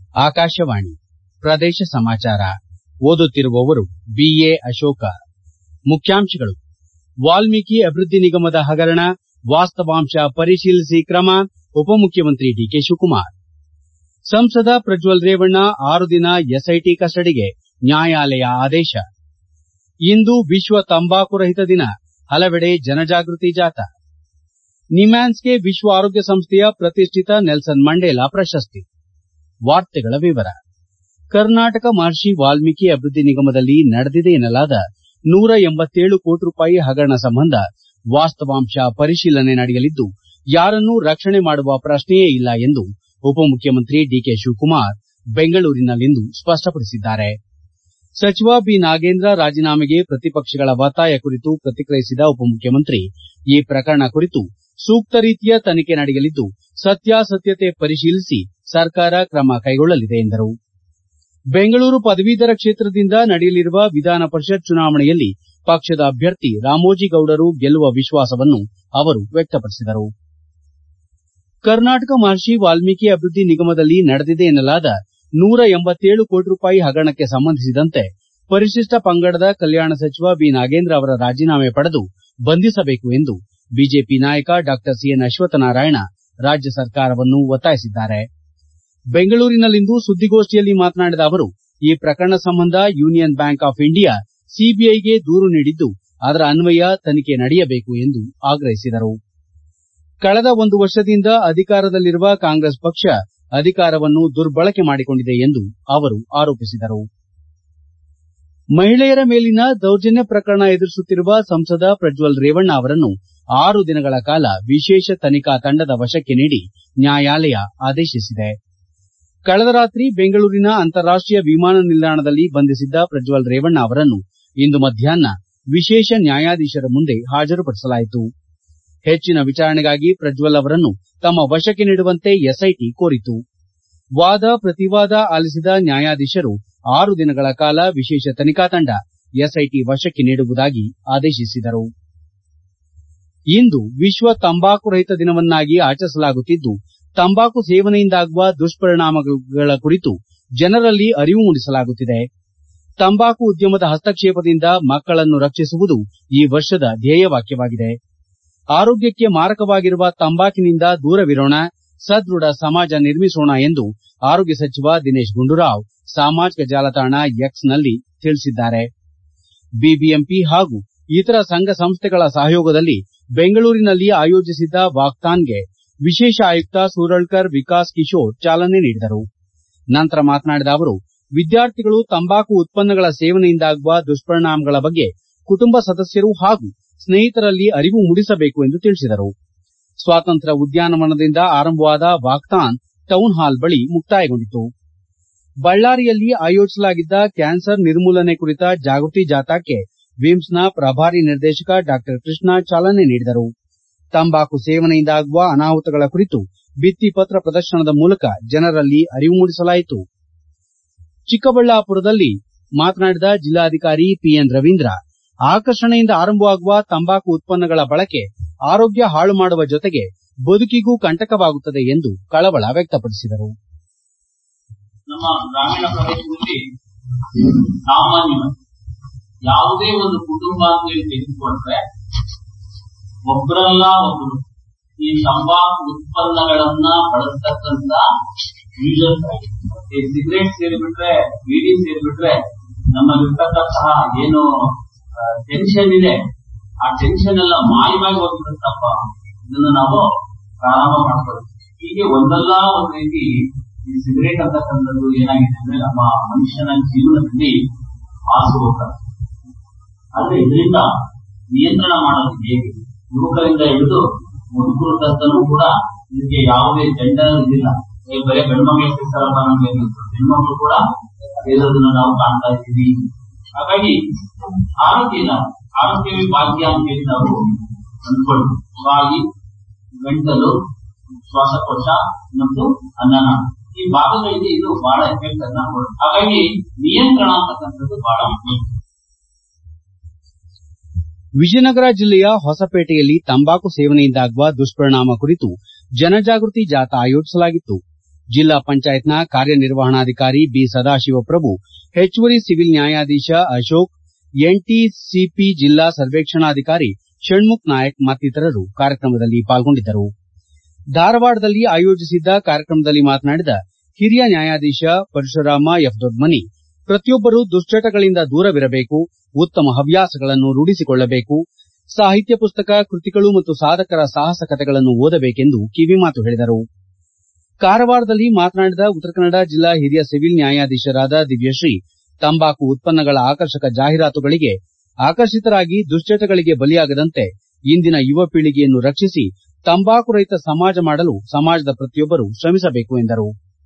ಆಕಾಶವಾಣಿ ಪ್ರದೇಶ ಸಮಾಚಾರ ಓದುತ್ತಿರುವವರು ಬಿಎ ಅಶೋಕ. ಮುಖ್ಯಾಂಶಗಳು. ವಾಲ್ಮೀಕಿ ಅಭಿವೃದ್ಧಿ ನಿಗಮದ ಹಗರಣ, ವಾಸ್ತವಾಂಶ ಪರಿಶೀಲಿಸಿ ಕ್ರಮ, ಉಪಮುಖ್ಯಮಂತ್ರಿ ಡಿಕೆ ಶಿವಕುಮಾರ್. ಸಂಸದ ಪ್ರಜ್ವಲ್ ರೇವಣ್ಣ 6 ದಿನ ಎಸ್ಐಟಿ ಕಸ್ಟಡಿಗೆ, ನ್ಯಾಯಾಲಯ ಆದೇಶ. ಇಂದು ವಿಶ್ವ ತಂಬಾಕು ರಹಿತ ದಿನ, ಹಲವೆಡೆ ಜನಜಾಗೃತಿ ಜಾಥಾ. ನಿಮ್ಹಾನ್ಸ್ಗೆ ವಿಶ್ವ ಆರೋಗ್ಯ ಸಂಸ್ಥೆಯ ಪ್ರತಿಷ್ಠಿತ ನೆಲ್ಸನ್ ಮಂಡೇಲಾ ಪ್ರಶಸ್ತಿ. ವಾರ್ತೆಗಳ ವಿವರ. ಕರ್ನಾಟಕ ಮಹರ್ಷಿ ವಾಲ್ಮೀಕಿ ಅಭಿವೃದ್ಧಿ ನಿಗಮದಲ್ಲಿ ನಡೆದಿದೆ ಎನ್ನಲಾದ 187 ಕೋಟಿ ರೂಪಾಯಿ ಹಗರಣ ಸಂಬಂಧ ವಾಸ್ತವಾಂಶ ಪರಿಶೀಲನೆ ನಡೆಯಲಿದ್ದು, ಯಾರನ್ನೂ ರಕ್ಷಣೆ ಮಾಡುವ ಪ್ರಶ್ನೆಯೇ ಇಲ್ಲ ಎಂದು ಉಪಮುಖ್ಯಮಂತ್ರಿ ಡಿಕೆ ಶಿವಕುಮಾರ್ ಬೆಂಗಳೂರಿನಲ್ಲಿಂದು ಸ್ಪಷ್ಟಪಡಿಸಿದ್ದಾರೆ. ಸಚಿವ ಬಿ. ನಾಗೇಂದ್ರ ರಾಜೀನಾಮೆಗೆ ಪ್ರತಿಪಕ್ಷಗಳ ಒತ್ತಾಯ ಕುರಿತು ಪ್ರತಿಕ್ರಿಯಿಸಿದ ಉಪಮುಖ್ಯಮಂತ್ರಿ, ಈ ಪ್ರಕರಣ ಕುರಿತು ಸೂಕ್ತ ರೀತಿಯ ತನಿಖೆ ನಡೆಯಲಿದ್ದು, ಸತ್ಯಾಸತ್ಯತೆ ಪರಿಶೀಲಿಸಿ ಸರ್ಕಾರ ಕ್ರಮ ಕೈಗೊಳ್ಳಲಿದೆ ಎಂದರು. ಬೆಂಗಳೂರು ಪದವೀಧರ ಕ್ಷೇತ್ರದಿಂದ ನಡೆಯಲಿರುವ ವಿಧಾನ ಪರಿಷತ್ ಚುನಾವಣೆಯಲ್ಲಿ ಪಕ್ಷದ ಅಭ್ಯರ್ಥಿ ರಾಮೋಜಿಗೌಡರು ಗೆಲ್ಲುವ ವಿಶ್ವಾಸವನ್ನು ಅವರು ವ್ಯಕ್ತಪಡಿಸಿದರು. ಕರ್ನಾಟಕ ಮಹರ್ಷಿ ವಾಲ್ಮೀಕಿ ಅಭಿವೃದ್ಧಿ ನಿಗಮದಲ್ಲಿ ನಡೆದಿದೆ ಎನ್ನಲಾದ 187 ಕೋಟಿ ರೂಪಾಯಿ ಹಗರಣಕ್ಕೆ ಸಂಬಂಧಿಸಿದಂತೆ ಪರಿಶಿಷ್ಟ ಪಂಗಡದ ಕಲ್ಯಾಣ ಸಚಿವ ಬಿ. ನಾಗೇಂದ್ರ ಅವರ ರಾಜೀನಾಮೆ ಪಡೆದು ಬಂಧಿಸಬೇಕು ಎಂದು ಬಿಜೆಪಿ ನಾಯಕ ಡಾ ಸಿ. ಎನ್. ಅಶ್ವತ್ಥನಾರಾಯಣ ರಾಜ್ಯ ಸರ್ಕಾರವನ್ನು ಒತ್ತಾಯಿಸಿದ್ದಾರೆ. ಬೆಂಗಳೂರಿನಲ್ಲಿಂದು ಸುದ್ದಿಗೋಷ್ಠಿಯಲ್ಲಿ ಮಾತನಾಡಿದ ಅವರು, ಈ ಪ್ರಕರಣ ಸಂಬಂಧ ಯೂನಿಯನ್ ಬ್ಯಾಂಕ್ ಆಫ್ ಇಂಡಿಯಾ ಸಿಬಿಐಗೆ ದೂರು ನೀಡಿದ್ದು, ಅದರ ಅನ್ವಯ ತನಿಖೆ ನಡೆಯಬೇಕು ಎಂದು ಆಗ್ರಹಿಸಿದರು. ಕಳೆದ 1 ವರ್ಷದಿಂದ ಅಧಿಕಾರದಲ್ಲಿರುವ ಕಾಂಗ್ರೆಸ್ ಪಕ್ಷ ಅಧಿಕಾರವನ್ನು ದುರ್ಬಳಕೆ ಮಾಡಿಕೊಂಡಿದೆ ಎಂದು ಅವರು ಆರೋಪಿಸಿದರು. ಮಹಿಳೆಯರ ಮೇಲಿನ ದೌರ್ಜನ್ಯ ಪ್ರಕರಣ ಎದುರಿಸುತ್ತಿರುವ ಸಂಸದ ಪ್ರಜ್ವಲ್ ರೇವಣ್ಣ ಅವರನ್ನು 6 ದಿನಗಳ ಕಾಲ ವಿಶೇಷ ತನಿಖಾ ತಂಡದ ವಶಕ್ಕೆ ನೀಡಿ ನ್ಯಾಯಾಲಯ ಆದೇಶಿಸಿದೆ. ಕಳೆದ ರಾತ್ರಿ ಬೆಂಗಳೂರಿನ ಅಂತಾರಾಷ್ಟೀಯ ವಿಮಾನ ನಿಲ್ದಾಣದಲ್ಲಿ ಬಂಧಿಸಿದ್ದ ಪ್ರಜ್ವಲ್ ರೇವಣ್ಣ ಅವರನ್ನು ಇಂದು ಮಧ್ಯಾಹ್ನ ವಿಶೇಷ ನ್ಯಾಯಾಧೀಶರ ಮುಂದೆ ಹಾಜರುಪಡಿಸಲಾಯಿತು. ಹೆಚ್ಚಿನ ವಿಚಾರಣೆಗಾಗಿ ಪ್ರಜ್ವಲ್ ಅವರನ್ನು ತಮ್ಮ ವಶಕ್ಕೆ ನೀಡುವಂತೆ ಎಸ್ಐಟಿ ಕೋರಿತು. ವಾದ ಪ್ರತಿವಾದ ಆಲಿಸಿದ ನ್ಯಾಯಾಧೀಶರು 6 ದಿನಗಳ ಕಾಲ ವಿಶೇಷ ತನಿಖಾ ತಂಡ ಎಸ್ಐಟಿ ವಶಕ್ಕೆ ನೀಡುವುದಾಗಿ ಆದೇಶಿಸಿದರು. ಇಂದು ವಿಶ್ವ ತಂಬಾಕು ರಹಿತ ದಿನವನ್ನಾಗಿ ಆಚರಿಸಲಾಗುತ್ತಿದ್ದು, ತಂಬಾಕು ಸೇವನೆಯಿಂದಾಗುವ ದುಷ್ಪರಿಣಾಮಗಳ ಕುರಿತು ಜನರಲ್ಲಿ ಅರಿವು ಮೂಡಿಸಲಾಗುತ್ತಿದೆ. ತಂಬಾಕು ಉದ್ಯಮದ ಹಸ್ತಕ್ಷೇಪದಿಂದ ಮಕ್ಕಳನ್ನು ರಕ್ಷಿಸುವುದು ಈ ವರ್ಷದ ಧ್ಯೇಯವಾಕ್ಯವಾಗಿದೆ. ಆರೋಗ್ಯಕ್ಕೆ ಮಾರಕವಾಗಿರುವ ತಂಬಾಕಿನಿಂದ ದೂರವಿರೋಣ, ಸದೃಢ ಸಮಾಜ ನಿರ್ಮಿಸೋಣ ಎಂದು ಆರೋಗ್ಯ ಸಚಿವ ದಿನೇಶ್ ಗುಂಡೂರಾವ್ ಸಾಮಾಜಿಕ ಜಾಲತಾಣ ಎಕ್ಸ್ನಲ್ಲಿ ತಿಳಿಸಿದ್ದಾರೆ. ಬಿಬಿಎಂಪಿ ಹಾಗೂ ಇತರ ಸಂಘ ಸಂಸ್ಥೆಗಳ ಸಹಯೋಗದಲ್ಲಿ ಬೆಂಗಳೂರಿನಲ್ಲಿ ಆಯೋಜಿಸಿದ್ದ ವಾಕಥಾನ್ಗೆ ವಿಶೇಷ ಆಯುಕ್ತ ಸೂರಳ್ಕರ್ ವಿಕಾಸ್ ಕಿಶೋರ್ ಚಾಲನೆ ನೀಡಿದರು. ನಂತರ ಮಾತನಾಡಿದ ಅವರು, ವಿದ್ಯಾರ್ಥಿಗಳು ತಂಬಾಕು ಉತ್ಪನ್ನಗಳ ಸೇವನೆಯಿಂದಾಗುವ ದುಷ್ಪರಿಣಾಮಗಳ ಬಗ್ಗೆ ಕುಟುಂಬ ಸದಸ್ಯರು ಹಾಗೂ ಸ್ನೇಹಿತರಲ್ಲಿ ಅರಿವು ಮೂಡಿಸಬೇಕು ಎಂದು ತಿಳಿಸಿದರು. ಸ್ವಾತಂತ್ರ್ಯ ಉದ್ಯಾನವನದಿಂದ ಆರಂಭವಾದ ವಾಕಥಾನ್ ಟೌನ್ ಹಾಲ್ ಬಳಿ ಮುಕ್ತಾಯಗೊಂಡಿತು. ಬಳ್ಳಾರಿಯಲ್ಲಿ ಆಯೋಜಿಸಲಾಗಿದ್ದ ಕ್ಯಾನ್ಸರ್ ನಿರ್ಮೂಲನೆ ಕುರಿತ ಜಾಗೃತಿ ಜಾಥಾಕ್ಕೆ ವಿಮ್ಸ್ನ ಪ್ರಭಾರಿ ನಿರ್ದೇಶಕ ಡಾ ಕೃಷ್ಣ ಚಾಲನೆ ನೀಡಿದರು. ತಂಬಾಕು ಸೇವನೆಯಿಂದಾಗುವ ಅನಾಹುತಗಳ ಕುರಿತು ಭಿತ್ತಿಪತ್ರ ಪ್ರದರ್ಶನದ ಮೂಲಕ ಜನರಲ್ಲಿ ಅರಿವು ಮೂಡಿಸಲಾಯಿತು. ಚಿಕ್ಕಬಳ್ಳಾಪುರದಲ್ಲಿ ಮಾತನಾಡಿದ ಜಿಲ್ಲಾಧಿಕಾರಿ ಪಿಎನ್ ರವೀಂದ್ರ, ಆಕರ್ಷಣೆಯಿಂದ ಆರಂಭವಾಗುವ ತಂಬಾಕು ಉತ್ಪನ್ನಗಳ ಬಳಕೆ ಆರೋಗ್ಯ ಹಾಳು ಮಾಡುವ ಜೊತೆಗೆ ಬದುಕಿಗೂ ಕಂಟಕವಾಗುತ್ತದೆ ಎಂದು ಕಳವಳ ವ್ಯಕ್ತಪಡಿಸಿದರು. ನಮ್ಮ ಗ್ರಾಮೀಣ ಪ್ರದೇಶದಲ್ಲಿ ಸಾಮಾನ್ಯವಾಗಿ ಯಾವುದೇ ಒಂದು ಕುಟುಂಬ ಅಂತ ಹೇಳಿ ತೆಗೆದುಕೊಂಡ್ರೆ ಒಬ್ಬರಲ್ಲ ಒಬ್ಬರು ಈ ತಂಬಾಕು ಉತ್ಪನ್ನಗಳನ್ನ ಬಳಸ್ತಕ್ಕಂತ ಯೂಸರ್ಸ್ ಆಗಿದೆ. ಸಿಗರೇಟ್ ಸೇರಿಬಿಟ್ರೆ, ಬೀಡಿ ಸೇರಿಬಿಟ್ರೆ ನಮ್ಮಲ್ಲಿರ್ತಕ್ಕಂತಹ ಏನು ಟೆನ್ಷನ್ ಇದೆ, ಆ ಟೆನ್ಷನ್ ಎಲ್ಲ ಮಾಯವಾಗಿ ಹೋಗ್ಬಿಡುತ್ತಪ್ಪ. ಇದನ್ನು ನಾವು ಪ್ರಾರಂಭ ಮಾಡ್ಕೊಳ್ಳೋದು. ಹೀಗೆ ಒಂದಲ್ಲ ಒಂದು ರೀತಿ ಈ ಸಿಗರೇಟ್ ಅಂತಕ್ಕಂಥದ್ದು ಏನಾಗಿದೆ ಅಂದ್ರೆ ನಮ್ಮ ಮನುಷ್ಯನ ಜೀವನದಲ್ಲಿ ಹಾಸು ಹೋಗ್ತದೆ. ಆದ್ರೆ ಇದರಿಂದ ನಿಯಂತ್ರಣ ಮಾಡೋದು ಹೇಗೆ? ಯುವಕರಿಂದ ಹಿಡಿದು ಮುದುಕರು ತನಕನೂ ಕೂಡ ಇದಕ್ಕೆ ಯಾವುದೇ ಜೆಂಡರ್ ಇದಿಲ್ಲ. ಬರೀ ಗಂಡು ಮಕ್ಕಳು ಸಿಗ್ತಾರಲ್ಲ ನಮ್ಗೆ, ಹೆಣ್ಮಕ್ಳು ಕೂಡ ಸೇರೋದನ್ನ ನಾವು ಕಾಣ್ತಾ ಇದ್ದೀವಿ. ಹಾಗಾಗಿ ಆರೋಗ್ಯ ಇಲ್ಲ, ಆರೋಗ್ಯವೇ ಭಾಗ್ಯ ಅಂತ ಹೇಳಿ ನಾವು ಅಂದ್ಕೊಳ್ಳಿ. ಬಾಯಿ, ಗಂಟಲು, ಶ್ವಾಸಕೋಶ ಮತ್ತು ಅನ್ನನಾಳ ಈ ಭಾಗಗಳಿಗೆ ಇದು ಬಹಳ ಎಫೆಕ್ಟ್ ಅನ್ನ ಕೊಡುತ್ತೆ. ಹಾಗಾಗಿ ನಿಯಂತ್ರಣ ಅಂತಕ್ಕಂಥದ್ದು ಬಹಳ ಮುಖ್ಯ. ವಿಜಯನಗರ ಜಿಲ್ಲೆಯ ಹೊಸಪೇಟೆಯಲ್ಲಿ ತಂಬಾಕು ಸೇವನೆಯಿಂದಾಗುವ ದುಷ್ಪರಿಣಾಮ ಕುರಿತು ಜನಜಾಗೃತಿ ಜಾಥಾ ಆಯೋಜಿಸಲಾಗಿತ್ತು. ಜಿಲ್ಲಾ ಪಂಚಾಯತ್ನ ಕಾರ್ಯನಿರ್ವಹಣಾಧಿಕಾರಿ ಬಿ ಸದಾಶಿವಪ್ರಭು, ಹೆಚ್ಚುವರಿ ಸಿವಿಲ್ ನ್ಯಾಯಾಧೀಶ ಅಶೋಕ್, ಎನ್ಟಿಸಿಪಿ ಜಿಲ್ಲಾ ಸರ್ವೇಕ್ಷಣಾಧಿಕಾರಿ ಷಣ್ಮುಖ್ ನಾಯಕ್ ಮತ್ತಿತರರು ಕಾರ್ಯಕ್ರಮದಲ್ಲಿ ಪಾಲ್ಗೊಂಡಿದ್ದರು. ಧಾರವಾಡದಲ್ಲಿ ಆಯೋಜಿಸಿದ್ದ ಕಾರ್ಯಕ್ರಮದಲ್ಲಿ ಮಾತನಾಡಿದ ಹಿರಿಯ ನ್ಯಾಯಾಧೀಶ ಪರಶುರಾಮ ಎಫ್ ದೊಡ್ಮನಿ, ಪ್ರತಿಯೊಬ್ಬರು ದುಶ್ಚಟಗಳಿಂದ ದೂರವಿರಬೇಕು, ಉತ್ತಮ ಹವ್ಯಾಸಗಳನ್ನು ರೂಢಿಸಿಕೊಳ್ಳಬೇಕು, ಸಾಹಿತ್ಯ ಪುಸ್ತಕ, ಕೃತಿಗಳು ಮತ್ತು ಸಾಧಕರ ಸಾಹಸ ಕಥೆಗಳನ್ನು ಓದಬೇಕೆಂದು ಕಿವಿಮಾತು ಹೇಳಿದರು. ಕಾರವಾರದಲ್ಲಿ ಮಾತನಾಡಿದ ಉತ್ತರ ಕನ್ನಡ ಜಿಲ್ಲಾ ಹಿರಿಯ ಸಿವಿಲ್ ನ್ಯಾಯಾಧೀಶರಾದ ದಿವ್ಯಶ್ರೀ, ತಂಬಾಕು ಉತ್ಪನ್ನಗಳ ಆಕರ್ಷಕ ಜಾಹೀರಾತುಗಳಿಗೆ ಆಕರ್ಷಿತರಾಗಿ ದುಶ್ಚಟಗಳಿಗೆ ಬಲಿಯಾಗದಂತೆ ಇಂದಿನ ಯುವ ಪೀಳಿಗೆಯನ್ನು ರಕ್ಷಿಸಿ ತಂಬಾಕು ರಹಿತ ಸಮಾಜ ಮಾಡಲು ಸಮಾಜದ ಪ್ರತಿಯೊಬ್ಬರು ಶ್ರಮಿಸಬೇಕು ಎಂದರು.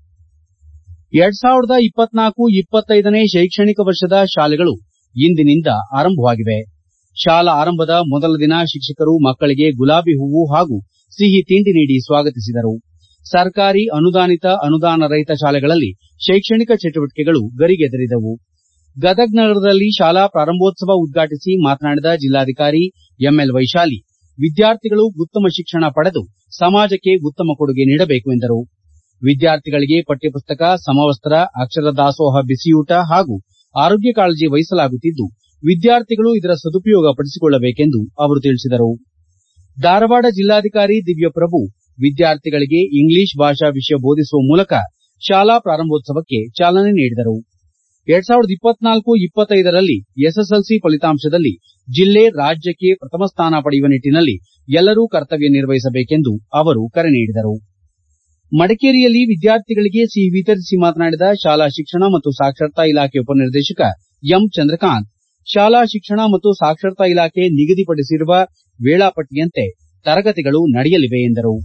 2024-25ನೇ ಶೈಕ್ಷಣಿಕ ವರ್ಷದ ಶಾಲೆಗಳು ಇಂದಿನಿಂದ ಆರಂಭವಾಗಿವೆ. ಶಾಲಾ ಆರಂಭದ ಮೊದಲ ದಿನ ಶಿಕ್ಷಕರು ಮಕ್ಕಳಿಗೆ ಗುಲಾಬಿ ಹೂವು ಹಾಗೂ ಸಿಹಿ ತಿಂಡಿ ನೀಡಿ ಸ್ವಾಗತಿಸಿದರು. ಸರ್ಕಾರಿ, ಅನುದಾನಿತ, ಅನುದಾನ ರಹಿತ ಶಾಲೆಗಳಲ್ಲಿ ಶೈಕ್ಷಣಿಕ ಚಟುವಟಿಕೆಗಳು ಗರಿಗೆದರಿದವು. ಗದಗ ನಗರದಲ್ಲಿ ಶಾಲಾ ಪ್ರಾರಂಭೋತ್ಸವ ಉದ್ಘಾಟಿಸಿ ಮಾತನಾಡಿದ ಜಿಲ್ಲಾಧಿಕಾರಿ ಎಂಎಲ್ ವೈಶಾಲಿ, ವಿದ್ಯಾರ್ಥಿಗಳು ಉತ್ತಮ ಶಿಕ್ಷಣ ಪಡೆದು ಸಮಾಜಕ್ಕೆ ಉತ್ತಮ ಕೊಡುಗೆ ನೀಡಬೇಕು ಎಂದರು. ವಿದ್ಯಾರ್ಥಿಗಳಿಗೆ ಪಠ್ಯಪುಸ್ತಕ, ಸಮವಸ್ತ್ರ, ಅಕ್ಷರ ದಾಸೋಹ ಬಿಸಿಯೂಟ ಹಾಗೂ ಆರೋಗ್ಯ ಕಾಳಜಿ ವಹಿಸಲಾಗುತ್ತಿದ್ದು, ವಿದ್ಯಾರ್ಥಿಗಳು ಇದರ ಸದುಪಯೋಗ ಪಡಿಸಿಕೊಳ್ಳಬೇಕೆಂದು ಅವರು ತಿಳಿಸಿದರು. ಧಾರವಾಡ ಜಿಲ್ಲಾಧಿಕಾರಿ ದಿವ್ಯಪ್ರಭು ವಿದ್ಯಾರ್ಥಿಗಳಿಗೆ ಇಂಗ್ಲಿಷ್ ಭಾಷಾ ವಿಷಯ ಬೋಧಿಸುವ ಮೂಲಕ ಶಾಲಾ ಪ್ರಾರಂಭೋತ್ಸವಕ್ಕೆ ಚಾಲನೆ ನೀಡಿದರು. 2024-25ರಲ್ಲಿ ಎಸ್ಎಸ್ಎಲ್ಸಿ ಫಲಿತಾಂಶದಲ್ಲಿ ಜಿಲ್ಲೆ ರಾಜ್ಯಕ್ಕೆ ಪ್ರಥಮ ಸ್ಥಾನ ಪಡೆಯುವ ನಿಟ್ಟಿನಲ್ಲಿ ಎಲ್ಲರೂ ಕರ್ತವ್ಯ ನಿರ್ವಹಿಸಬೇಕೆಂದು ಅವರು ಕರೆ ನೀಡಿದರು. ಮಡಿಕೇರಿಯಲ್ಲಿ ವಿದ್ಯಾರ್ಥಿಗಳಿಗೆ ಸಿಹಿ ವಿತರಿಸಿ ಮಾತನಾಡಿದ ಶಾಲಾ ಶಿಕ್ಷಣ ಮತ್ತು ಸಾಕ್ಷರತಾ ಇಲಾಖೆ ಉಪನಿರ್ದೇಶಕ ಎಂ ಚಂದ್ರಕಾಂತ್, ಶಾಲಾ ಶಿಕ್ಷಣ ಮತ್ತು ಸಾಕ್ಷರತಾ ಇಲಾಖೆ ನಿಗದಿಪಡಿಸಿರುವ ವೇಳಾಪಟ್ಟಿಯಂತೆ ತರಗತಿಗಳು ನಡೆಯಲಿವೆ ಎಂದರು.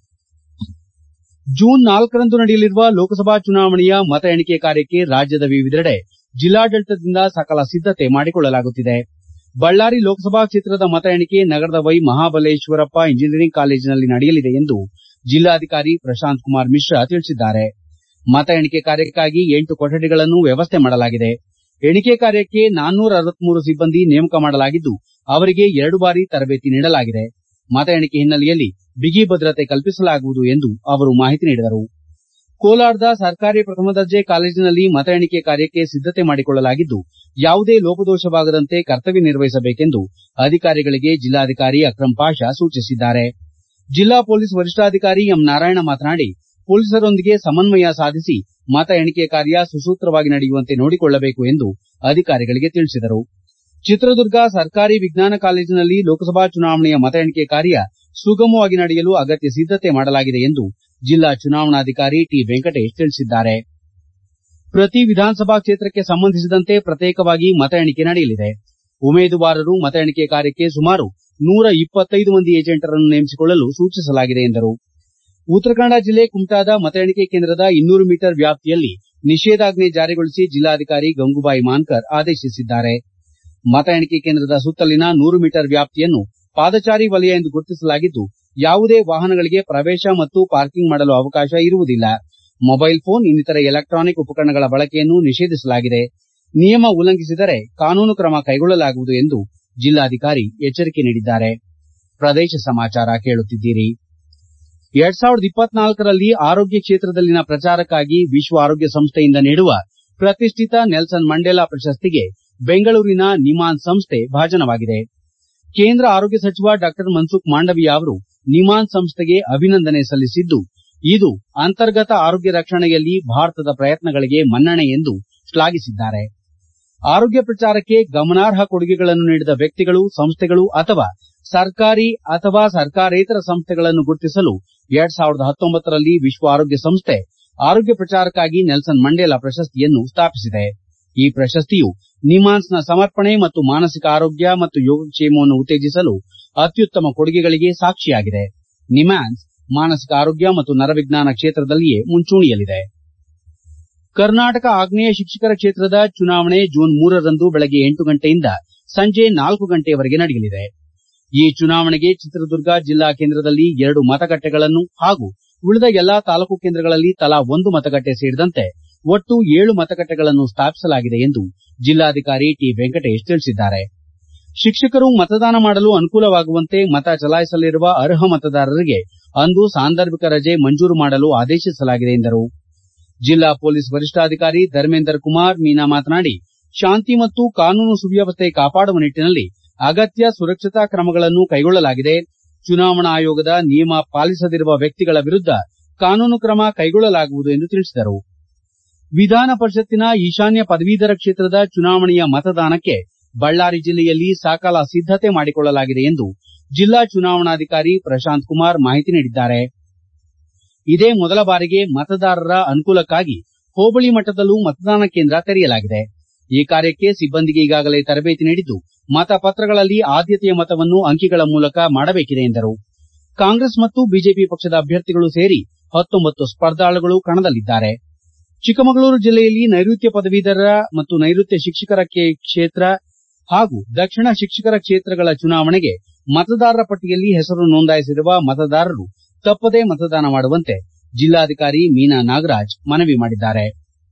ಜೂನ್ 4ರಂದು ನಡೆಯಲಿರುವ ಲೋಕಸಭಾ ಚುನಾವಣೆಯ ಮತ ಎಣಿಕೆ ಕಾರ್ಯಕ್ಕೆ ರಾಜ್ಯದ ವಿವಿಧೆಡೆ ಜಿಲ್ಲಾಡಳಿತದಿಂದ ಸಕಲ ಸಿದ್ದತೆ ಮಾಡಿಕೊಳ್ಳಲಾಗುತ್ತಿದೆ. ಬಳ್ಳಾರಿ ಲೋಕಸಭಾ ಕ್ಷೇತ್ರದ ಮತ ಎಣಿಕೆ ನಗರದ ವೈ ಮಹಾಬಲೇಶ್ವರಪ್ಪ ಇಂಜಿನಿಯರಿಂಗ್ ಕಾಲೇಜಿನಲ್ಲಿ ನಡೆಯಲಿದೆ ಎಂದು ಜಿಲ್ಲಾಧಿಕಾರಿ ಪ್ರಶಾಂತ್ ಕುಮಾರ್ ಮಿಶ್ರಾ ತಿಳಿಸಿದ್ದಾರೆ. ಮತ ಎಣಿಕೆ ಕಾರ್ಯಕ್ಕಾಗಿ 8 ಕೊಠಡಿಗಳನ್ನು ವ್ಯವಸ್ಥೆ ಮಾಡಲಾಗಿದೆ. ಎಣಿಕೆ ಕಾರ್ಯಕ್ಕೆ 463 ಸಿಬ್ಬಂದಿ ನೇಮಕ ಮಾಡಲಾಗಿದ್ದು, ಅವರಿಗೆ 2 ಬಾರಿ ತರಬೇತಿ ನೀಡಲಾಗಿದೆ. ಮತ ಎಣಿಕೆ ಹಿನ್ನೆಲೆಯಲ್ಲಿ ಬಿಗಿ ಭದ್ರತೆ ಕಲ್ಪಿಸಲಾಗುವುದು ಎಂದು ಅವರು ಮಾಹಿತಿ ನೀಡಿದರು. ಕೋಲಾರದ ಸರ್ಕಾರಿ ಪ್ರಥಮ ದರ್ಜೆ ಕಾಲೇಜಿನಲ್ಲಿ ಮತ ಎಣಿಕೆ ಕಾರ್ಯಕ್ಕೆ ಸಿದ್ದತೆ ಮಾಡಿಕೊಳ್ಳಲಾಗಿದ್ದು, ಯಾವುದೇ ಲೋಪದೋಷವಾಗದಂತೆ ಕರ್ತವ್ಯ ನಿರ್ವಹಿಸಬೇಕೆಂದು ಅಧಿಕಾರಿಗಳಿಗೆ ಜಿಲ್ಲಾಧಿಕಾರಿ ಅಕ್ರಂ ಪಾಷಾ ಸೂಚಿಸಿದ್ದಾರೆ. ಜಿಲ್ಲಾ ಪೊಲೀಸ್ ವರಿಷ್ಠಾಧಿಕಾರಿ ಎಂ ನಾರಾಯಣ ಮಾತನಾಡಿ, ಪೊಲೀಸರೊಂದಿಗೆ ಸಮನ್ವಯ ಸಾಧಿಸಿ ಮತ ಎಣಿಕೆ ಕಾರ್ಯ ಸುಸೂತ್ರವಾಗಿ ನಡೆಯುವಂತೆ ನೋಡಿಕೊಳ್ಳಬೇಕು ಎಂದು ಅಧಿಕಾರಿಗಳಿಗೆ ತಿಳಿಸಿದರು. ಚಿತ್ರದುರ್ಗ ಸರ್ಕಾರಿ ವಿಜ್ಞಾನ ಕಾಲೇಜಿನಲ್ಲಿ ಲೋಕಸಭಾ ಚುನಾವಣೆಯ ಮತ ಎಣಿಕೆ ಕಾರ್ಯ ಸುಗಮವಾಗಿ ನಡೆಯಲು ಅಗತ್ಯ ಸಿದ್ದತೆ ಮಾಡಲಾಗಿದೆ ಎಂದು ಜಿಲ್ಲಾ ಚುನಾವಣಾಧಿಕಾರಿ ಟಿ ವೆಂಕಟೇಶ್ ತಿಳಿಸಿದ್ದಾರೆ. ಪ್ರತಿ ವಿಧಾನಸಭಾ ಕ್ಷೇತ್ರಕ್ಕೆ ಸಂಬಂಧಿಸಿದಂತೆ ಪ್ರತ್ಯೇಕವಾಗಿ ಮತ ಎಣಿಕೆ ನಡೆಯಲಿದೆ. ಉಮೇದುವಾರರು ಮತ ಎಣಿಕೆ ಕಾರ್ಯಕ್ಕೆ ಸುಮಾರು 125 ಮಂದಿ ಏಜೆಂಟರನ್ನು ನೇಮಿಸಿಕೊಳ್ಳಲು ಸೂಚಿಸಲಾಗಿದೆ ಎಂದರು. ಉತ್ತರ ಕನ್ನಡ ಜಿಲ್ಲೆ ಕುಮಟಾದ ಮತ ಎಣಿಕೆ ಕೇಂದ್ರದ 200 ಮೀಟರ್ ವ್ಯಾಪ್ತಿಯಲ್ಲಿ ನಿಷೇಧಾಜ್ಞೆ ಜಾರಿಗೊಳಿಸಿ ಜಿಲ್ಲಾಧಿಕಾರಿ ಗಂಗೂಬಾಯಿ ಮಾನ್ಕರ್ ಆದೇಶಿಸಿದ್ದಾರೆ. ಮತ ಎಣಿಕೆ ಕೇಂದ್ರದ ಸುತ್ತಲಿನ 100 ಮೀಟರ್ ವ್ಯಾಪ್ತಿಯನ್ನು ಪಾದಚಾರಿ ವಲಯ ಎಂದು ಗುರುತಿಸಲಾಗಿದ್ದು, ಯಾವುದೇ ವಾಹನಗಳಿಗೆ ಪ್ರವೇಶ ಮತ್ತು ಪಾರ್ಕಿಂಗ್ ಮಾಡಲು ಅವಕಾಶ ಇರುವುದಿಲ್ಲ. ಮೊಬೈಲ್ ಫೋನ್ ಇನ್ನಿತರೆ ಎಲೆಕ್ಟ್ರಾನಿಕ್ ಉಪಕರಣಗಳ ಬಳಕೆಯನ್ನು ನಿಷೇಧಿಸಲಾಗಿದೆ. ನಿಯಮ ಉಲ್ಲಂಘಿಸಿದರೆ ಕಾನೂನು ಕ್ರಮ ಕೈಗೊಳ್ಳಲಾಗುವುದು ಎಂದು ಜಿಲ್ಲಾಧಿಕಾರಿ ಎಚ್ಚರಿಕೆ ನೀಡಿದ್ದಾರೆ. ಪ್ರದೇಶ ಸಮಾಚಾರ ಕೇಳುತ್ತಿದ್ದೀರಿ. 2024ರಲ್ಲಿ ಆರೋಗ್ಯ ಕ್ಷೇತ್ರದಲ್ಲಿನ ಪ್ರಚಾರಕ್ಕಾಗಿ ವಿಶ್ವ ಆರೋಗ್ಯ ಸಂಸ್ಥೆಯಿಂದ ನೀಡುವ ಪ್ರತಿಷ್ಠಿತ ನೆಲ್ಸನ್ ಮಂಡೇಲಾ ಪ್ರಶಸ್ತಿಗೆ ಬೆಂಗಳೂರಿನ ನಿಮಾನ್ಸ್ ಸಂಸ್ಥೆ ಭಾಜನವಾಗಿದೆ. ಕೇಂದ್ರ ಆರೋಗ್ಯ ಸಚಿವ ಡಾ ಮನ್ಸುಖ್ ಮಾಂಡವೀಯ ಅವರು ನಿಮಾನ್ಸ್ ಸಂಸ್ಥೆಗೆ ಅಭಿನಂದನೆ ಸಲ್ಲಿಸಿದ್ದು, ಇದು ಅಂತರ್ಗತ ಆರೋಗ್ಯ ರಕ್ಷಣೆಯಲ್ಲಿ ಭಾರತದ ಪ್ರಯತ್ನಗಳಿಗೆ ಮನ್ನಣೆ ಎಂದು ಶ್ಲಾಘಿಸಿದ್ದಾರೆ. ಆರೋಗ್ಯ ಪ್ರಚಾರಕ್ಕೆ ಗಮನಾರ್ಹ ಕೊಡುಗೆಗಳನ್ನು ನೀಡಿದ ವ್ಯಕ್ತಿಗಳು, ಸಂಸ್ಥೆಗಳು ಅಥವಾ ಸರ್ಕಾರಿ ಅಥವಾ ಸರ್ಕಾರೇತರ ಸಂಸ್ಥೆಗಳನ್ನು ಗುರುತಿಸಲು 2019ರಲ್ಲಿ ವಿಶ್ವ ಆರೋಗ್ಯ ಸಂಸ್ಥೆ ಆರೋಗ್ಯ ಪ್ರಚಾರಕ್ಕಾಗಿ ನೆಲ್ಸನ್ ಮಂಡೇಲಾ ಪ್ರಶಸ್ತಿಯನ್ನು ಸ್ಥಾಪಿಸಿದೆ. ಈ ಪ್ರಶಸ್ತಿಯು ನಿಮಾನ್ಸ್ನ ಸಮರ್ಪಣೆ ಮತ್ತು ಮಾನಸಿಕ ಆರೋಗ್ಯ ಮತ್ತು ಯೋಗಕ್ಷೇಮವನ್ನು ಉತ್ತೇಜಿಸಲು ಅತ್ಯುತ್ತಮ ಕೊಡುಗೆಗಳಿಗೆ ಸಾಕ್ಷಿಯಾಗಿದೆ. ನಿಮಾನ್ಸ್ ಮಾನಸಿಕ ಆರೋಗ್ಯ ಮತ್ತು ನರವಿಜ್ಞಾನ ಕ್ಷೇತ್ರದಲ್ಲಿಯೇ ಮುಂಚೂಣಿಯಲ್ಲಿದೆ. ಕರ್ನಾಟಕ ಆಗ್ನೇಯ ಶಿಕ್ಷಕರ ಕ್ಷೇತ್ರದ ಚುನಾವಣೆ ಜೂನ್ 3ರಂದು ಬೆಳಗ್ಗೆ 8 ಗಂಟೆಯಿಂದ ಸಂಜೆ 4 ಗಂಟೆಯವರೆಗೆ ನಡೆಯಲಿದೆ. ಈ ಚುನಾವಣೆಗೆ ಚಿತ್ರದುರ್ಗ ಜಿಲ್ಲಾ ಕೇಂದ್ರದಲ್ಲಿ 2 ಮತಗಟ್ಟೆಗಳನ್ನು ಹಾಗೂ ಉಳಿದ ಎಲ್ಲಾ ತಾಲೂಕು ಕೇಂದ್ರಗಳಲ್ಲಿ ತಲಾ 1 ಮತಗಟ್ಟೆ ಸೇರಿದಂತೆ ಒಟ್ಟು 7 ಮತಗಟ್ಟೆಗಳನ್ನು ಸ್ಥಾಪಿಸಲಾಗಿದೆ ಎಂದು ಜಿಲ್ಲಾಧಿಕಾರಿ ಟಿ ವೆಂಕಟೇಶ್ ತಿಳಿಸಿದ್ದಾರೆ. ಶಿಕ್ಷಕರು ಮತದಾನ ಮಾಡಲು ಅನುಕೂಲವಾಗುವಂತೆ ಮತ ಚಲಾಯಿಸಲಿರುವ ಅರ್ಹ ಮತದಾರರಿಗೆ ಅಂದು ಸಾಂದರ್ಭಿಕ ರಜೆ ಮಂಜೂರು ಮಾಡಲು ಆದೇಶಿಸಲಾಗಿದೆ ಎಂದರು. ಜಿಲ್ಲಾ ಪೊಲೀಸ್ ವರಿಷ್ಠಾಧಿಕಾರಿ ಧರ್ಮೇಂದರ್ ಕುಮಾರ್ ಮೀನಾ ಮಾತನಾಡಿ, ಶಾಂತಿ ಮತ್ತು ಕಾನೂನು ಸುವ್ಯವಸ್ಥೆ ಕಾಪಾಡುವ ನಿಟ್ಟಿನಲ್ಲಿ ಅಗತ್ಯ ಸುರಕ್ಷತಾ ಕ್ರಮಗಳನ್ನು ಕೈಗೊಳ್ಳಲಾಗಿದೆ. ಚುನಾವಣಾ ಆಯೋಗದ ನಿಯಮ ಪಾಲಿಸದಿರುವ ವ್ಯಕ್ತಿಗಳ ವಿರುದ್ಧ ಕಾನೂನು ಕ್ರಮ ಕೈಗೊಳ್ಳಲಾಗುವುದು ಎಂದು ತಿಳಿಸಿದರು. ವಿಧಾನ ಪರಿಷತ್ತಿನ ಈಶಾನ್ಯ ಪದವೀಧರ ಕ್ಷೇತ್ರದ ಚುನಾವಣೆಯ ಮತದಾನಕ್ಕೆ ಬಳ್ಳಾರಿ ಜಿಲ್ಲೆಯಲ್ಲಿ ಸಕಲ ಸಿದ್ದತೆ ಮಾಡಿಕೊಳ್ಳಲಾಗಿದೆ ಎಂದು ಜಿಲ್ಲಾ ಚುನಾವಣಾಧಿಕಾರಿ ಪ್ರಶಾಂತ್ ಕುಮಾರ್ ಮಾಹಿತಿ ನೀಡಿದ್ದಾರೆ. ಇದೇ ಮೊದಲ ಬಾರಿಗೆ ಮತದಾರರ ಅನುಕೂಲಕ್ಕಾಗಿ ಹೋಬಳಿ ಮಟ್ಟದಲ್ಲೂ ಮತದಾನ ಕೇಂದ್ರ ತೆರೆಯಲಾಗಿದೆ. ಈ ಕಾರ್ಯಕ್ಕೆ ಸಿಬ್ಬಂದಿಗೆ ಈಗಾಗಲೇ ತರಬೇತಿ ನೀಡಿದ್ದು, ಮತಪತ್ರಗಳಲ್ಲಿ ಆದ್ಯತೆಯ ಮತವನ್ನು ಅಂಕಿಗಳ ಮೂಲಕ ಮಾಡಬೇಕಿದೆ ಎಂದರು. ಕಾಂಗ್ರೆಸ್ ಮತ್ತು ಬಿಜೆಪಿ ಪಕ್ಷದ ಅಭ್ಯರ್ಥಿಗಳು ಸೇರಿ 19 ಸ್ಪರ್ಧಾಳುಗಳು ಕಣದಲ್ಲಿದ್ದಾರೆ. ಚಿಕ್ಕಮಗಳೂರು ಜಿಲ್ಲೆಯಲ್ಲಿ ನೈಋತ್ಯ ಪದವೀಧರ ಮತ್ತು ನೈಋತ್ಯ ಶಿಕ್ಷಕರ ಕ್ಷೇತ್ರ ಹಾಗೂ ದಕ್ಷಿಣ ಶಿಕ್ಷಕರ ಕ್ಷೇತ್ರಗಳ ಚುನಾವಣೆಗೆ ಮತದಾರರ ಪಟ್ಟಿಯಲ್ಲಿ ಹೆಸರು ನೋಂದಾಯಿಸಿರುವ ಮತದಾರರು ತಪ್ಪದೇ ಮತದಾನ ಮಾಡುವಂತೆ ಜಿಲ್ಲಾಧಿಕಾರಿ ಮೀನಾ ನಾಗರಾಜ್ ಮನವಿ ಮಾಡಿದ್ದಾರೆ.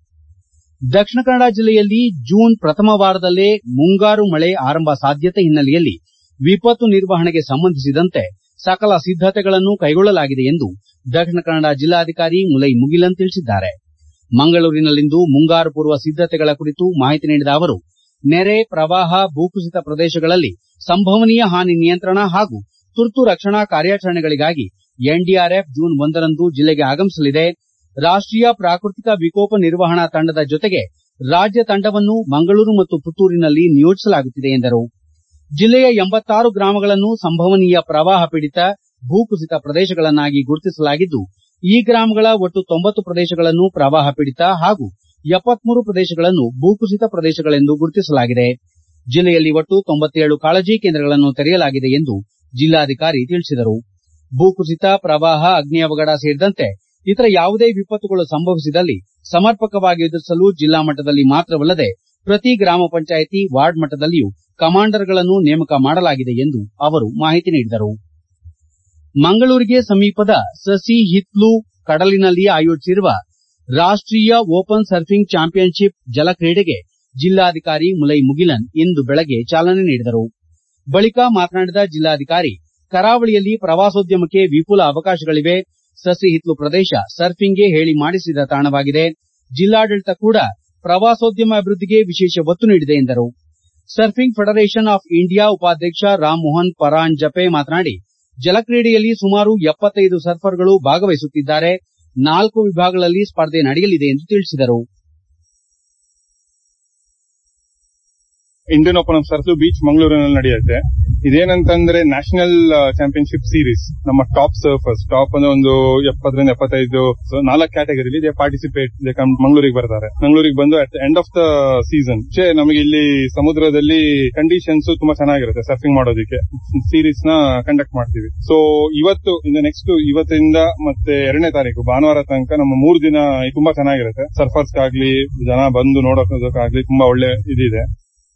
ದಕ್ಷಿಣ ಕನ್ನಡ ಜಿಲ್ಲೆಯಲ್ಲಿ ಜೂನ್ ಪ್ರಥಮ ವಾರದಲ್ಲೇ ಮುಂಗಾರು ಮಳೆ ಆರಂಭ ಸಾಧ್ಯತೆ ಹಿನ್ನೆಲೆಯಲ್ಲಿ ವಿಪತ್ತು ನಿರ್ವಹಣೆಗೆ ಸಂಬಂಧಿಸಿದಂತೆ ಸಕಲ ಸಿದ್ದತೆಗಳನ್ನು ಕೈಗೊಳ್ಳಲಾಗಿದೆ ಎಂದು ದಕ್ಷಿಣ ಕನ್ನಡ ಜಿಲ್ಲಾಧಿಕಾರಿ ಮುಲೈ ಮುಗಿಲನ್ ತಿಳಿಸಿದ್ದಾರೆ. ಮಂಗಳೂರಿನಲ್ಲಿಂದು ಮುಂಗಾರು ಪೂರ್ವ ಸಿದ್ದತೆಗಳ ಕುರಿತು ಮಾಹಿತಿ ನೀಡಿದ ಅವರು, ನೆರೆ, ಪ್ರವಾಹ, ಭೂಕುಸಿತ ಪ್ರದೇಶಗಳಲ್ಲಿ ಸಂಭವನೀಯ ಹಾನಿ ನಿಯಂತ್ರಣ ಹಾಗೂ ತುರ್ತು ರಕ್ಷಣಾ ಕಾರ್ಯಾಚರಣೆಗಳಿಗಾಗಿ ಎನ್ಡಿಆರ್ಎಫ್ ಜೂನ್ 1ರಂದು ಜಿಲ್ಲೆಗೆ ಆಗಮಿಸಲಿದೆ. ರಾಷ್ಟೀಯ ಪ್ರಾಕೃತಿಕ ವಿಕೋಪ ನಿರ್ವಹಣಾ ತಂಡದ ಜೊತೆಗೆ ರಾಜ್ಯ ತಂಡವನ್ನು ಮಂಗಳೂರು ಮತ್ತು ಪುತ್ತೂರಿನಲ್ಲಿ ನಿಯೋಜಿಸಲಾಗುತ್ತಿದೆ ಎಂದರು. ಜಿಲ್ಲೆಯ 86 ಗ್ರಾಮಗಳನ್ನು ಸಂಭವನೀಯ ಪ್ರವಾಹ ಪೀಡಿತ ಭೂಕುಸಿತ ಪ್ರದೇಶಗಳನ್ನಾಗಿ ಗುರುತಿಸಲಾಗಿದ್ದು, ಈ ಗ್ರಾಮಗಳ ಒಟ್ಟು 90 ಪ್ರದೇಶಗಳನ್ನು ಪ್ರವಾಹ ಪೀಡಿತ ಹಾಗೂ 73 ಪ್ರದೇಶಗಳನ್ನು ಭೂಕುಸಿತ ಪ್ರದೇಶಗಳೆಂದು ಗುರುತಿಸಲಾಗಿದೆ. ಜಿಲ್ಲೆಯಲ್ಲಿ ಒಟ್ಟು 97 ಕಾಳಜಿ ಕೇಂದ್ರಗಳನ್ನು ತೆರೆಯಲಾಗಿದೆ ಎಂದು ಜಿಲ್ಲಾಧಿಕಾರಿ ತಿಳಿಸಿದರು. ಭೂಕುಸಿತ, ಪ್ರವಾಹ, ಅಗ್ನಿ ಅವಘಡ ಸೇರಿದಂತೆ ಇತರ ಯಾವುದೇ ವಿಪತ್ತುಗಳು ಸಂಭವಿಸಿದಲ್ಲಿ ಸಮರ್ಪಕವಾಗಿ ಎದುರಿಸಲು ಜಿಲ್ಲಾ ಮಟ್ಟದಲ್ಲಿ ಮಾತ್ರವಲ್ಲದೆ ಪ್ರತಿ ಗ್ರಾಮ ಪಂಚಾಯಿತಿ, ವಾರ್ಡ್ ಮಟ್ಟದಲ್ಲಿಯೂ ಕಮಾಂಡರ್ಗಳನ್ನು ನೇಮಕ ಮಾಡಲಾಗಿದೆ ಎಂದು ಅವರು ಮಾಹಿತಿ ನೀಡಿದರು. ಮಂಗಳೂರಿಗೆ ಸಮೀಪದ ಸಸಿ ಹಿತ್ಲು ಕಡಲಿನಲ್ಲಿ ಆಯೋಜಿಸಿರುವ ರಾಷ್ಟೀಯ ಓಪನ್ ಸರ್ಫಿಂಗ್ ಚಾಂಪಿಯನ್ಶಿಪ್ ಜಲಕ್ರೀಡೆಗೆ ಜಿಲ್ಲಾಧಿಕಾರಿ ಮುಲೈ ಮುಗಿಲನ್ ಇಂದು ಬೆಳಗ್ಗೆ ಚಾಲನೆ ನೀಡಿದರು. ಬಳಿಕ ಮಾತನಾಡಿದ ಜಿಲ್ಲಾಧಿಕಾರಿ, ಕರಾವಳಿಯಲ್ಲಿ ಪ್ರವಾಸೋದ್ಯಮಕ್ಕೆ ವಿಪುಲ ಅವಕಾಶಗಳಿವೆ. ಸಸಿ ಹಿತ್ಲು ಪ್ರದೇಶ ಸರ್ಫಿಂಗ್ಗೆ ಹೇಳಿ ಮಾಡಿಸಿದ ತಾಣವಾಗಿದೆ. ಜಿಲ್ಲಾಡಳಿತ ಕೂಡ ಪ್ರವಾಸೋದ್ಯಮ ಅಭಿವೃದ್ಧಿಗೆ ವಿಶೇಷ ಒತ್ತು ನೀಡಿದೆ ಎಂದರು. ಸರ್ಫಿಂಗ್ ಫೆಡರೇಷನ್ ಆಫ್ ಇಂಡಿಯಾ ಉಪಾಧ್ಯಕ್ಷ ರಾಮ್ ಮೋಹನ್ ಪರಾಂಜಪೆ ಮಾತನಾಡಿ, ಜಲಕ್ರೀಡೆಯಲ್ಲಿ ಸುಮಾರು 75 ಸರ್ಫರ್ಗಳು ಭಾಗವಹಿಸುತ್ತಿದ್ದಾರೆ. 4 ವಿಭಾಗಗಳಲ್ಲಿ ಸ್ಪರ್ಧೆ ನಡೆಯಲಿದೆ ಎಂದು ತಿಳಿಸಿದರು. Indian open of surf beach ಮಂಗಳೂರಿನಲ್ಲಿ ನಡೆಯುತ್ತೆ. ಇದೇನಂತಂದ್ರೆ ನ್ಯಾಷನಲ್ ಚಾಂಪಿಯನ್ಶಿಪ್ ಸೀರೀಸ್. ನಮ್ಮ ಟಾಪ್ ಸರ್ಫರ್ಸ್, ಟಾಪ್ ಅಂದ್ರೆ ಒಂದು 70-75 4 ಕ್ಯಾಟಗರಿಲಿ ದೇ ಪಾರ್ಟಿಸಿಪೇಟ್ ಮಂಗಳೂರಿಗೆ ಬರ್ತಾರೆ. ಮಂಗಳೂರಿಗೆ ಬಂದು at end of the season ನಮಗೆ ಇಲ್ಲಿ ಸಮುದ್ರದಲ್ಲಿ ಕಂಡೀಷನ್ಸ್ ತುಂಬಾ ಚೆನ್ನಾಗಿರುತ್ತೆ ಸರ್ಫಿಂಗ್ ಮಾಡೋದಕ್ಕೆ. ಸೀರೀಸ್ ನ ಕಂಡಕ್ಟ್ ಮಾಡ್ತೀವಿ. ಸೊ ಇವತ್ತಿಂದ ಮತ್ತೆ 2ನೇ ತಾರೀಕು ಭಾನುವಾರ ತನಕ ನಮ್ಮ 3 ದಿನ ತುಂಬಾ ಚೆನ್ನಾಗಿರುತ್ತೆ. ಸರ್ಫರ್ಸ್ಗಾಗ್ಲಿ ಜನ ಬಂದು ನೋಡೋದಕ್ಕಾಗ್ಲಿ ತುಂಬಾ ಒಳ್ಳೆ ಇದಿದೆ.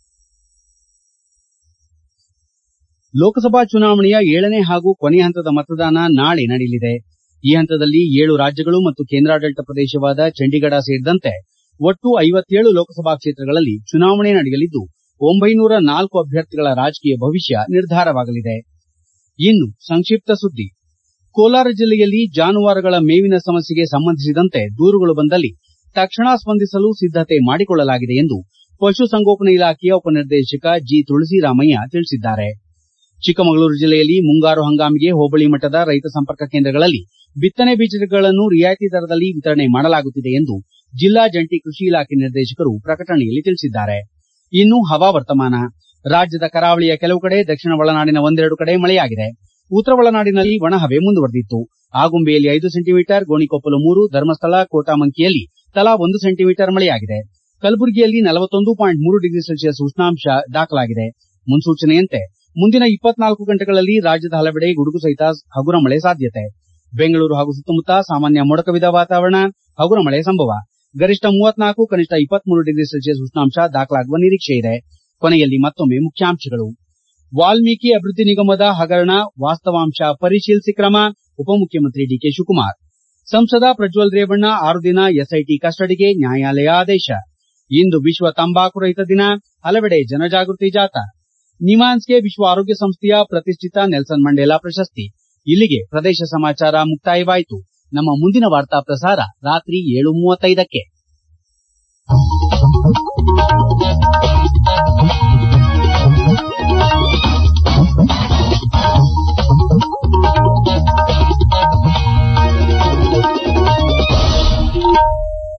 ಲೋಕಸಭಾ ಚುನಾವಣೆಯ 7ನೇ ಹಾಗೂ ಕೊನೆಯ ಹಂತದ ಮತದಾನ ನಾಳೆ ನಡೆಯಲಿದೆ. ಈ ಹಂತದಲ್ಲಿ 7 ರಾಜ್ಯಗಳು ಮತ್ತು ಕೇಂದ್ರಾಡಳಿತ ಪ್ರದೇಶವಾದ ಚಂಡೀಗಢ ಸೇರಿದಂತೆ ಒಟ್ಟು 57 ಲೋಕಸಭಾ ಕ್ಷೇತ್ರಗಳಲ್ಲಿ ಚುನಾವಣೆ ನಡೆಯಲಿದ್ದು 904 ಅಭ್ಯರ್ಥಿಗಳ ರಾಜಕೀಯ ಭವಿಷ್ಯ ನಿರ್ಧಾರವಾಗಲಿದೆ. ಇನ್ನು ಸಂಕ್ಷಿಪ್ತ ಸುದ್ದಿ. ಕೋಲಾರ ಜಿಲ್ಲೆಯಲ್ಲಿ ಜಾನುವಾರುಗಳ ಮೇವಿನ ಸಮಸ್ಯೆಗೆ ಸಂಬಂಧಿಸಿದಂತೆ ದೂರುಗಳು ಬಂದಲ್ಲಿ ತಕ್ಷಣ ಸ್ಪಂದಿಸಲು ಸಿದ್ದತೆ ಮಾಡಿಕೊಳ್ಳಲಾಗಿದೆ ಎಂದು ಪಶುಸಂಗೋಪನಾ ಇಲಾಖೆಯ ಉಪನಿರ್ದೇಶಕ ಜಿ ತುಳಸಿರಾಮಯ್ಯ ತಿಳಿಸಿದ್ದಾರೆ. ಚಿಕ್ಕಮಗಳೂರು ಜಿಲ್ಲೆಯಲ್ಲಿ ಮುಂಗಾರು ಹಂಗಾಮಿಗೆ ಹೋಬಳಿ ಮಟ್ಟದ ರೈತ ಸಂಪರ್ಕ ಕೇಂದ್ರಗಳಲ್ಲಿ ಬಿತ್ತನೆ ಬೀಜಗಳನ್ನು ರಿಯಾಯಿತಿ ದರದಲ್ಲಿ ವಿತರಣೆ ಮಾಡಲಾಗುತ್ತಿದೆ ಎಂದು ಜಿಲ್ಲಾ ಜಂಟಿ ಕೃಷಿ ಇಲಾಖೆ ನಿರ್ದೇಶಕರು ಪ್ರಕಟಣೆಯಲ್ಲಿ ತಿಳಿಸಿದ್ದಾರೆ. ಇನ್ನು ಹವಾವರ್ತಮಾನ. ರಾಜ್ಯದ ಕರಾವಳಿಯ ಕೆಲವು ಕಡೆ, ದಕ್ಷಿಣ ಒಳನಾಡಿನ ಒಂದೆರಡು ಕಡೆ ಮಳೆಯಾಗಿದೆ. ಉತ್ತರ ಒಳನಾಡಿನಲ್ಲಿ ಒಣಹವೆ ಮುಂದುವರೆದಿತ್ತು. ಆಗುಂಬೆಯಲ್ಲಿ 5 ಸೆಂಟಿಮೀಟರ್, ಗೋಣಿಕೊಪ್ಪಲು 3, ಧರ್ಮಸ್ಥಳ, ಕೋಟಾಮಂಕಿಯಲ್ಲಿ ತಲಾ 1 ಸೆಂಟಿಮೀಟರ್ ಮಳೆಯಾಗಿದೆ. ಕಲಬುರಗಿಯಲ್ಲಿ 41.3 ಡಿಗ್ರಿ ಸೆಲ್ಸಿಯಸ್ ಉಷ್ಣಾಂಶ ದಾಖಲಾಗಿದೆ. ಮುನ್ಸೂಚನೆಯಂತೆ ಮುಂದಿನ 24 ಗಂಟೆಗಳಲ್ಲಿ ರಾಜ್ಯದ ಹಲವೆಡೆ ಗುಡುಗು ಸಹಿತ ಹಗುರ ಮಳೆ ಸಾಧ್ಯತೆ. ಬೆಂಗಳೂರು ಹಾಗೂ ಸುತ್ತಮುತ್ತ ಸಾಮಾನ್ಯ ಮೋಡಕವಿದ ವಾತಾವರಣ, ಹಗುರ ಮಳೆ ಸಂಭವ. ಗರಿಷ್ಠ 34, ಕನಿಷ್ಠ 23 ಡಿಗ್ರಿ ಸೆಲ್ಸಿಯಸ್ ಉಷ್ಣಾಂಶ ದಾಖಲಾಗುವ ನಿರೀಕ್ಷೆ ಇದೆ. ಕೊನೆಯಲ್ಲಿ ಮತ್ತೊಮ್ಮೆ ಮುಖ್ಯಾಂಶಗಳು. ವಾಲ್ಮೀಕಿ ಅಭಿವೃದ್ಧಿ ನಿಗಮದ ಹಗರಣ, ವಾಸ್ತವಾಂಶ ಪರಿಶೀಲಿಸಿ ಕ್ರಮ, ಉಪಮುಖ್ಯಮಂತ್ರಿ ಡಿಕೆ ಶಿವಕುಮಾರ್. ಸಂಸದ ಪ್ರಜ್ವಲ್ ರೇವಣ್ಣ 6 ದಿನ ಎಸ್ಐಟಿ ಕಸ್ಟಡಿಗೆ ನ್ಯಾಯಾಲಯ ಆದೇಶ. ಇಂದು ವಿಶ್ವ ತಂಬಾಕು ರಹಿತ ದಿನ, ಹಲವೆಡೆ ಜನಜಾಗೃತಿ ಜಾಥಾ. ನಿಮಾನ್ಸ್ಗೆ ವಿಶ್ವ ಆರೋಗ್ಯ ಸಂಸ್ಥೆಯ ಪ್ರತಿಷ್ಠಿತ ನೆಲ್ಸನ್ ಮಂಡೇಲಾ ಪ್ರಶಸ್ತಿ. ಇಲ್ಲಿಗೆ ಪ್ರದೇಶ ಸಮಾಚಾರ ಮುಕ್ತಾಯವಾಯಿತು. ನಮ್ಮ ಮುಂದಿನ ವಾರ್ತಾ ಪ್ರಸಾರ ರಾತ್ರಿ 7:35ಕ್ಕೆ.